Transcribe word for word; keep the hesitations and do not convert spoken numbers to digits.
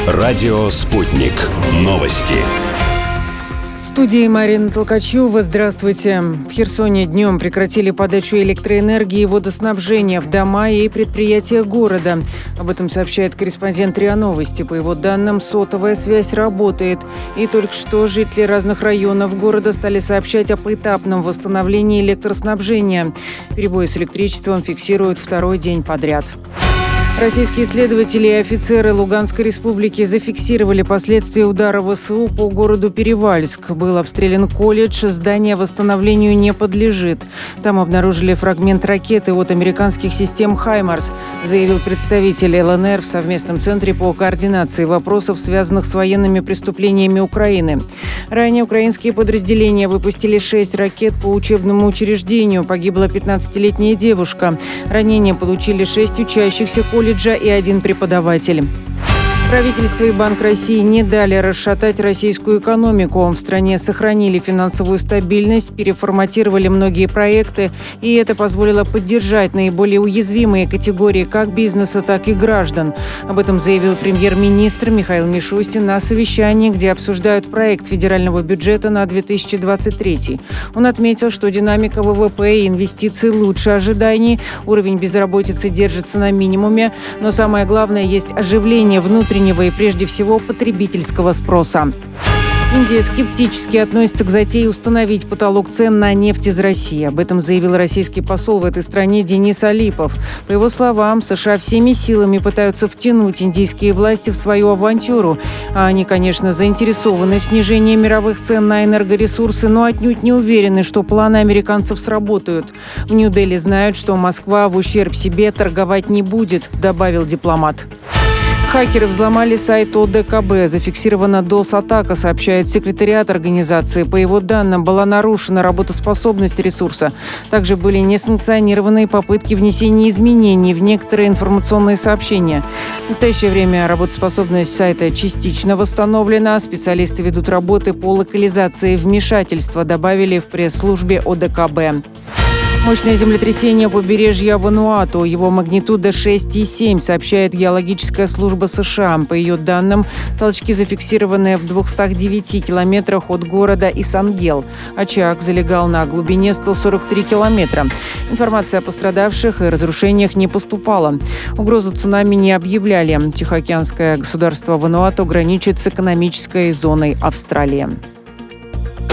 Радио «Спутник». Новости. В студии Марина Толкачева. Здравствуйте. В Херсоне днем прекратили подачу электроэнергии и водоснабжения в дома и предприятия города. Об этом сообщает корреспондент РИА Новости. По его данным, сотовая связь работает. И только что жители разных районов города стали сообщать о поэтапном восстановлении электроснабжения. Перебои с электричеством фиксируют второй день подряд. Российские следователи и офицеры Луганской республики зафиксировали последствия удара ВСУ по городу Перевальск. Был обстрелян колледж, здание восстановлению не подлежит. Там обнаружили фрагмент ракеты от американских систем «Хаймарс», заявил представитель ЛНР в совместном центре по координации вопросов, связанных с военными преступлениями Украины. Ранее украинские подразделения выпустили шесть ракет по учебному учреждению. Погибла пятнадцатилетняя девушка. Ранения получили шесть учащихся колледжа и один преподаватель. Правительство и Банк России не дали расшатать российскую экономику. В стране сохранили финансовую стабильность, переформатировали многие проекты, и это позволило поддержать наиболее уязвимые категории как бизнеса, так и граждан. Об этом заявил премьер-министр Михаил Мишустин на совещании, где обсуждают проект федерального бюджета на две тысячи двадцать третий. Он отметил, что динамика ВВП и инвестиций лучше ожиданий, уровень безработицы держится на минимуме, но самое главное, есть оживление внутреннего и прежде всего потребительского спроса. Индия скептически относится к затее установить потолок цен на нефть из России. Об этом заявил российский посол в этой стране Денис Алипов. По его словам, США всеми силами пытаются втянуть индийские власти в свою авантюру. А они, конечно, заинтересованы в снижении мировых цен на энергоресурсы, но отнюдь не уверены, что планы американцев сработают. В Нью-Дели знают, что Москва в ущерб себе торговать не будет, добавил дипломат. Хакеры взломали сайт О Дэ Ка Бэ. Зафиксирована дос-атака, сообщает секретариат организации. По его данным, была нарушена работоспособность ресурса. Также были несанкционированные попытки внесения изменений в некоторые информационные сообщения. В настоящее время работоспособность сайта частично восстановлена. Специалисты ведут работы по локализации вмешательства, добавили в пресс-службе О Дэ Ка Бэ. Мощное землетрясение побережья Вануату. Его магнитуда шесть и семь, сообщает геологическая служба США. По ее данным, толчки зафиксированы в двухстах девяти километрах от города Исангел. Очаг залегал на глубине сто сорок три километра. Информация о пострадавших и разрушениях не поступала. Угрозу цунами не объявляли. Тихоокеанское государство Вануату граничит с экономической зоной Австралии.